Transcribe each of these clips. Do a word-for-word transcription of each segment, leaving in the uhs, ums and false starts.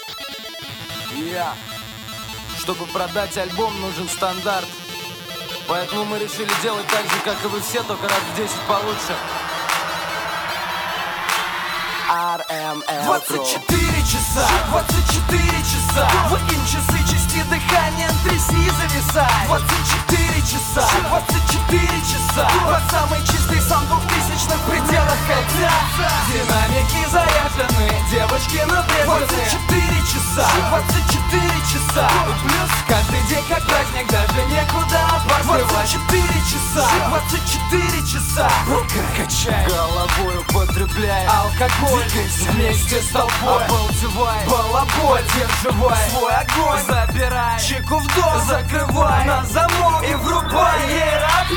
Я. Чтобы продать альбом, нужен стандарт. Поэтому мы решили делать так же, как и вы все, только раз в десять получше. ар эм эл двадцать четыре часа, двадцать четыре часа. Выкинь часы, части дыхания, тряси, зависай. двадцать четыре часа, двадцать четыре часа. Под самый чистый сон в двухтысячных пределах кольца. Динамики заряжены, девочки напряжены. двадцать четыре часа, двадцать четыре часа. Плюс каждый день как праздник, даже некуда опаздывать. двадцать четыре часа, двадцать четыре часа. Рука качай, головой употребляй алкоголь. Двигайся вместе с толпой, обалдевай, балаболь, держивай свой огонь, забирай, чеку в дом, закрывай на замок и врубай ей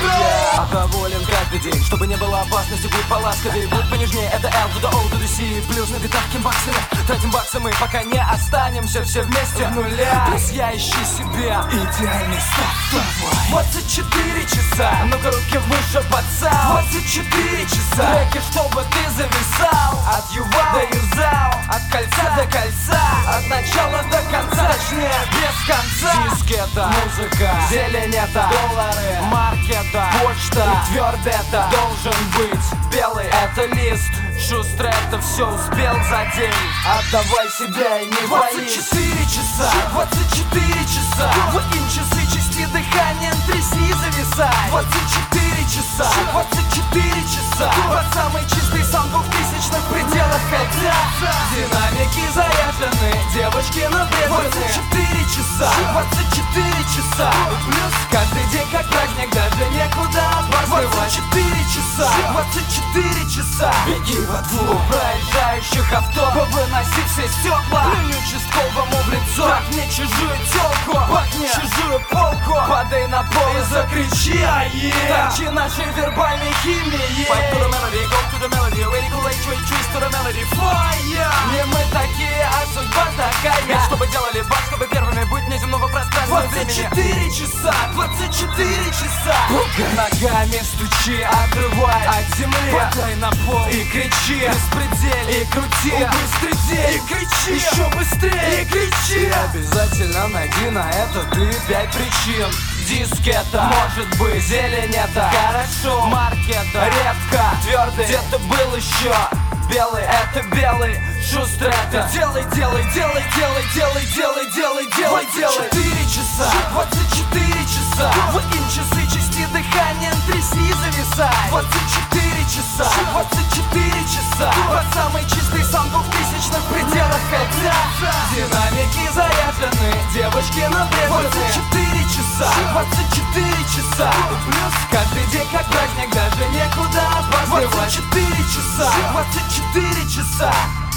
Я доволен каждый день, чтобы не было опасности, будь поласковее, будь понежнее. Это L to the O to the C, плюс на битах кимбаксами. Тратим баксы мы, пока не останемся все вместе в нуля. Плюс я ищи себе идеальный старт. двадцать четыре часа, ну-ка руки выше, пацан. двадцать четыре часа, треки, чтобы ты зависал. от ювал до юзал, от кольца до кольца, от начала до конца, точнее без конца. Дискета, музыка, зелень это, доллары, маркета, почта, и тверд это должен быть белый. Это лист, шустро это все успел за день. Отдавай себя и не двадцать боись. четыре часа, двадцать четыре часа. Выкинь часы, части дыхания, тряси, зависай. двадцать четыре часа, двадцать четыре часа. Под самый чистый сон в двухтысячных пределах кольца. Динамики заряжены, девочки напряжены. двадцать четыре часа, двадцать четыре часа. Плюс каждый день как праздник, даже некуда опаздывать. двадцать четыре часа, двадцать четыре часа. Беги во двор проезжающих авто, выноси все стекла, плюнь участковому в лицо. так мне чужую телку, Пахнет чужую полку. Падай на пол И закричи, а е торчи нашей вербальной химии. Fight to the melody, go to the melody, radical tree, twist to the melody. Fire! Не мы такие, а судьба такая. Чтобы делали бак, чтобы первыми быть вне земного пространства и двадцать времени. четыре часа, двадцать четыре часа. ногами стучи, Отрывай от земли, падай на пол и кричи, беспредель, и крути, убыстрый день, и кричи, еще быстрее, и кричи. И обязательно найди на это ты пять причин. Дискета, может быть, зелень это хорошо, маркета, редко, твердый, где-то был еще белый, это белый, шустрый это делай, делай, делай, делай, делай, делай, делай, делай, делай. двадцать четыре часа, двадцать четыре часа. выкинь часы, части дыхания, тряси, зависай. двадцать четыре часа, двадцать четыре часа, под самый чистый сон в двухтысячных пределах кольца. динамики заряжены, девочки напряжены. двадцать четыре часа, двадцать четыре часа, плюс каждый день как праздник, даже некуда опаздывать. двадцать четыре часа, двадцать четыре часа.